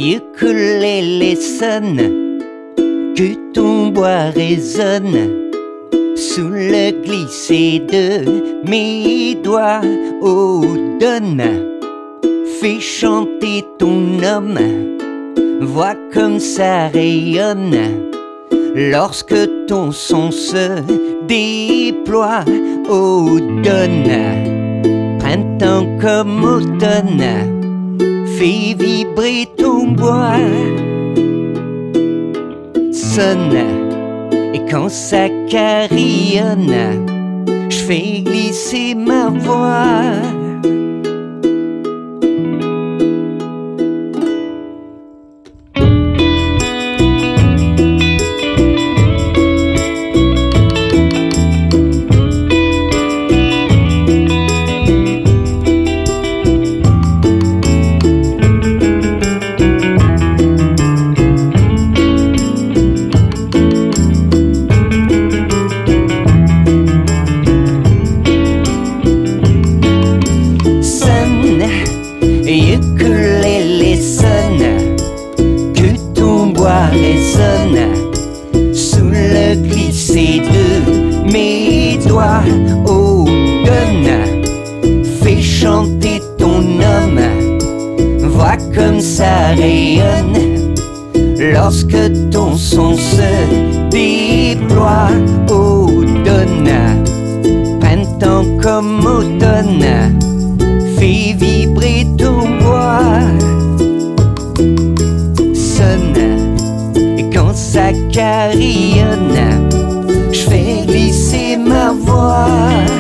ukulélé sonne, que ton bois résonne sous le glisser de mes doigts. Oh, donne, fais chanter ton homme, vois comme ça rayonne lorsque ton son se déploie. Oh, donne, printemps comme automne, fais vibrer ton bois. Sonne, et quand ça carillonne, je fais glisser ma voix. Ukulélé sonne, que ton bois résonne sous le glisser de mes doigts. Oh, donne, fais chanter ton homme, vois comme ça rayonne lorsque ton son se déploie. Oh, donne, printemps comme automne, fais vibrer ton bois. Sonne, et quand ça carillonne, je fais glisser ma voix.